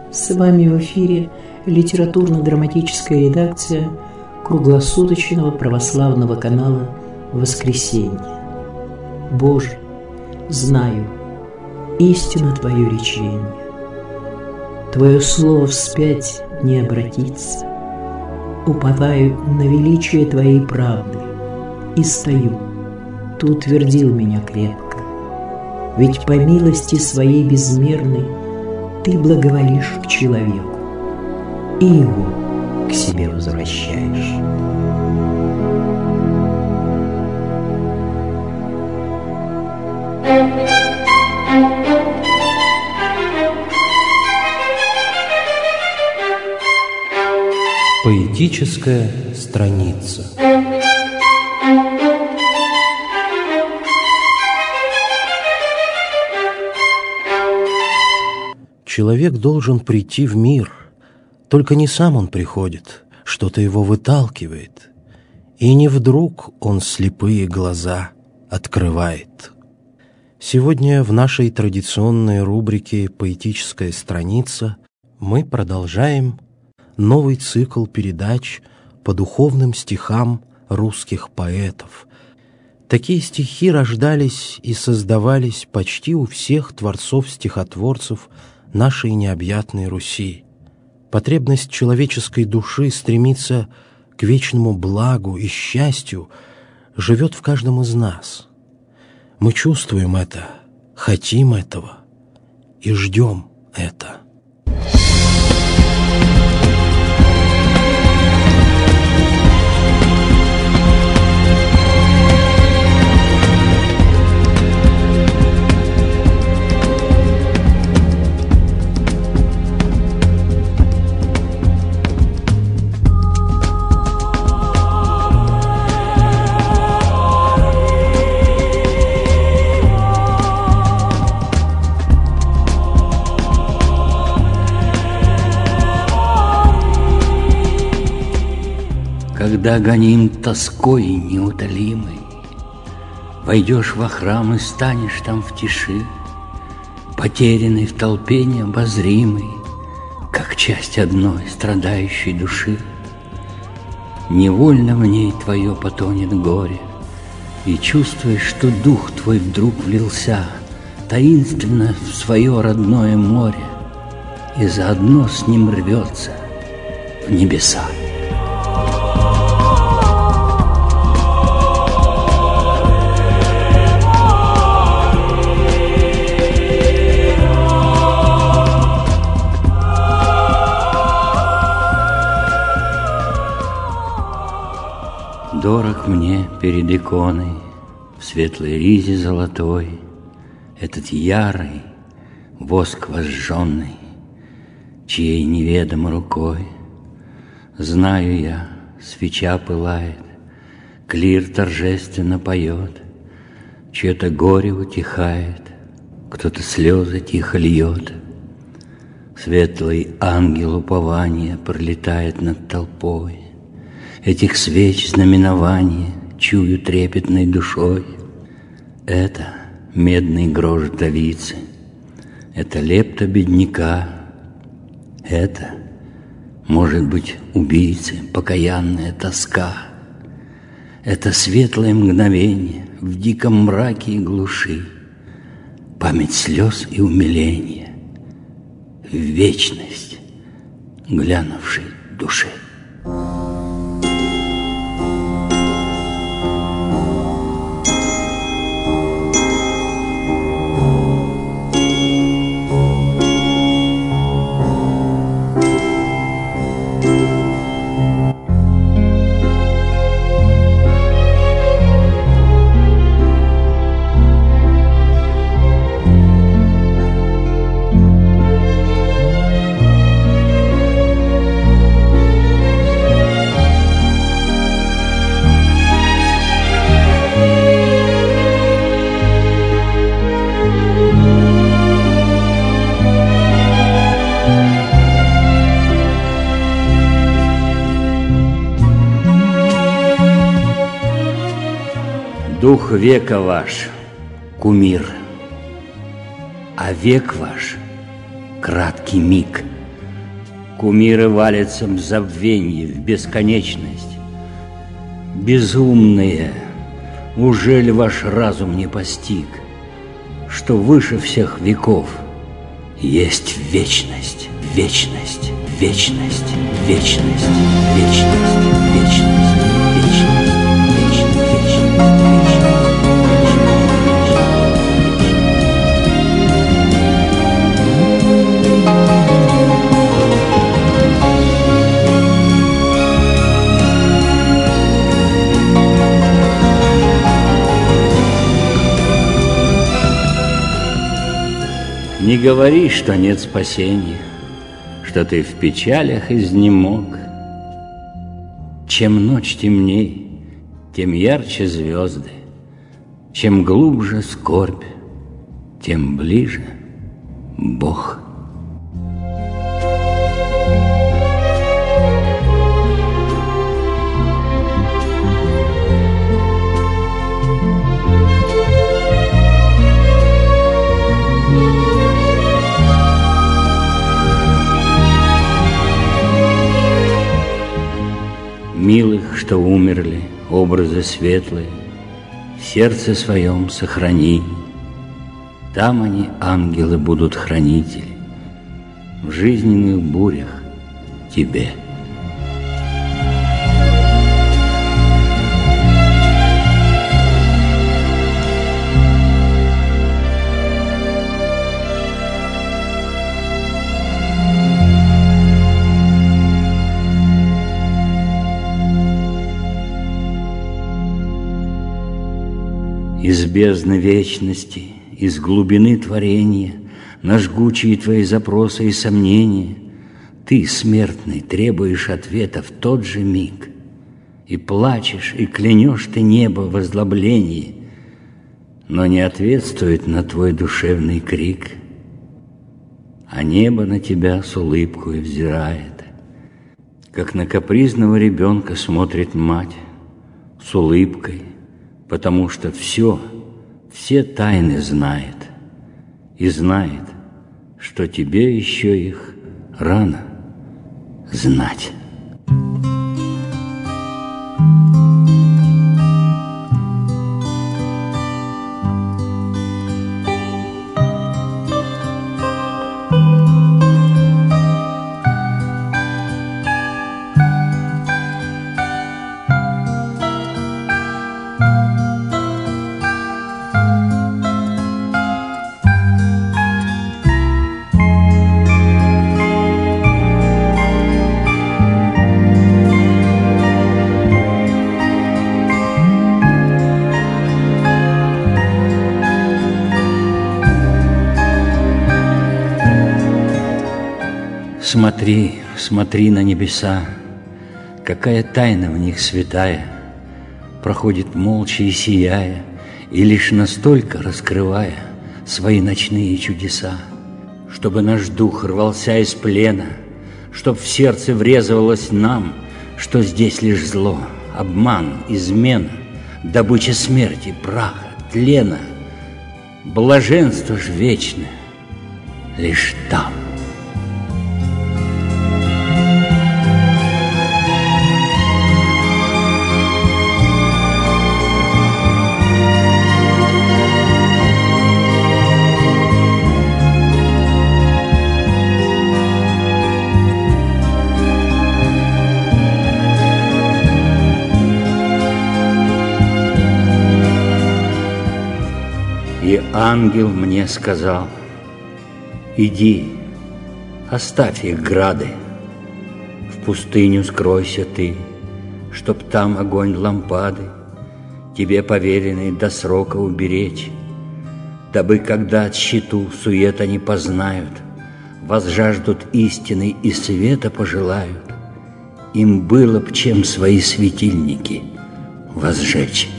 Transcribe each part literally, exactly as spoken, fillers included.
С вами в эфире литературно-драматическая редакция круглосуточного православного канала «Воскресенье». Боже, знаю, истина Твое речение. Твое слово вспять не обратится. Уповаю на величие Твоей правды и стою. Ты утвердил меня крепко. Ведь по милости Своей безмерной Ты благоволишь к человеку и его к себе возвращаешь. Поэтическая страница. Человек должен прийти в мир, только не сам он приходит, что-то его выталкивает, и не вдруг он слепые глаза открывает. Сегодня в нашей традиционной рубрике «Поэтическая страница» мы продолжаем новый цикл передач по духовным стихам русских поэтов. Такие стихи рождались и создавались почти у всех творцов-стихотворцев нашей необъятной Руси. Потребность человеческой души стремиться к вечному благу и счастью живет в каждом из нас. Мы чувствуем это, хотим этого и ждем это. Когда гоним тоской неутолимой, войдешь во храм и станешь там в тиши, потерянный в толпе необозримой, как часть одной страдающей души. Невольно в ней твое потонет горе, и чувствуешь, что дух твой вдруг влился таинственно в свое родное море, и заодно с ним рвется в небеса. Дорог мне перед иконой в светлой ризе золотой этот ярый воск возжженный, чьей неведомой рукой. Знаю я, свеча пылает, клир торжественно поет, чье-то горе утихает, кто-то слезы тихо льет. Светлый ангел упования пролетает над толпой. Этих свеч знаменование чую трепетной душой. Это медный грош вдовицы, это лепта бедняка, это, может быть, убийцы, покаянная тоска. Это светлое мгновение в диком мраке и глуши, память слез и умиления, в вечность глянувшей души. Дух века ваш — кумир, а век ваш — краткий миг, Кумиры валятся в забвенье, в бесконечность. Безумные, ужели ваш разум не постиг, что выше всех веков есть вечность, вечность, вечность, вечность, вечность, вечность, вечность, вечность, вечность, вечность. Не говори, что нет спасения, что ты в печалях изнемог. Чем ночь темней, тем ярче звезды, чем глубже скорбь, тем ближе Бог. Милых, что умерли, образы светлые, в сердце своем сохрани. Там они, ангелы, будут хранители, в жизненных бурях тебе. Из бездны вечности, из глубины творения, на жгучие твои запросы и сомнения, ты, смертный, требуешь ответа в тот же миг, и плачешь, и клянешь ты небо в озлоблении, но не ответствует на твой душевный крик, а небо на тебя с улыбкой взирает, как на капризного ребенка смотрит мать с улыбкой, потому что все, все тайны знает, и знает, что тебе еще их рано знать. Смотри, смотри на небеса, какая тайна в них святая, проходит молча и сияя, и лишь настолько раскрывая свои ночные чудеса, чтобы наш дух рвался из плена, чтоб в сердце врезывалось нам, что здесь лишь зло, обман, измена, добыча смерти, праха, тлена. Блаженство ж вечное лишь там. И ангел мне сказал: иди, оставь их грады, в пустыню скройся ты, чтоб там огонь лампады тебе поверенный до срока уберечь, дабы когда от щиту сует они познают, возжаждут истины и света пожелают, им было б чем свои светильники возжечь.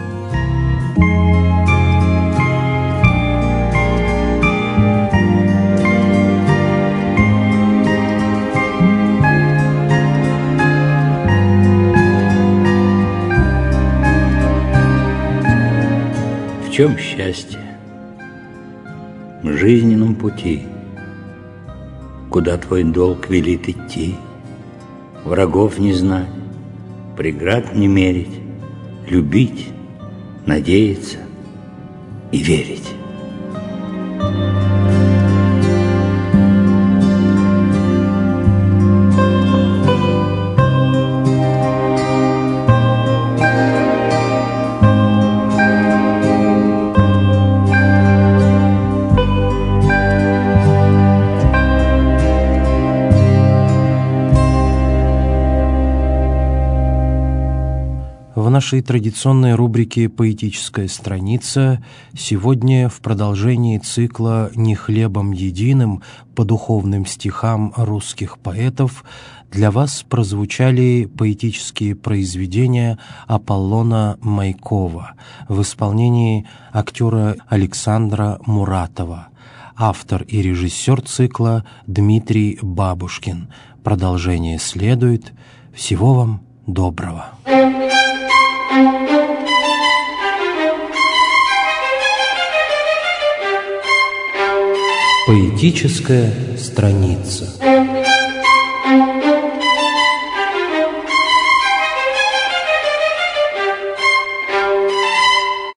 В чем счастье? В жизненном пути куда твой долг велит идти, врагов не знать, преград не мерить, любить, надеяться и верить. В нашей традиционной рубрике «Поэтическая страница» сегодня в продолжении цикла «Не хлебом единым» по духовным стихам русских поэтов для вас прозвучали поэтические произведения Аполлона Майкова в исполнении актера Александра Муратова, автор и режиссер цикла Дмитрий Бабушкин. Продолжение следует. Всего вам доброго. Поэтическая страница.